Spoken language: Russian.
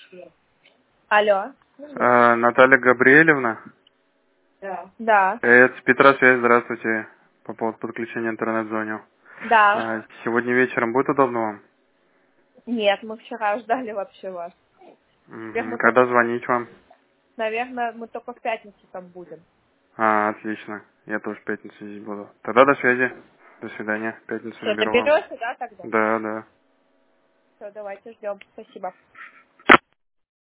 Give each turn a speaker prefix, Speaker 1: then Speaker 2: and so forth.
Speaker 1: Алло.
Speaker 2: Наталья Габриэлевна?
Speaker 1: Да.
Speaker 2: Это Петра связь, здравствуйте. По поводу подключения интернет звоню.
Speaker 1: Да.
Speaker 2: Сегодня вечером будет удобно вам?
Speaker 1: Нет, мы вчера ждали вообще вас. Теперь мы
Speaker 2: Когда
Speaker 1: только,
Speaker 2: звонить вам?
Speaker 1: наверное, мы только в пятницу там будем.
Speaker 2: Отлично. Я тоже в пятницу здесь буду. Тогда до связи. До свидания. В пятницу
Speaker 1: Что,
Speaker 2: наберу вам.
Speaker 1: доберешься, да, тогда?
Speaker 2: Да, да.
Speaker 1: Все, давайте ждем. Спасибо.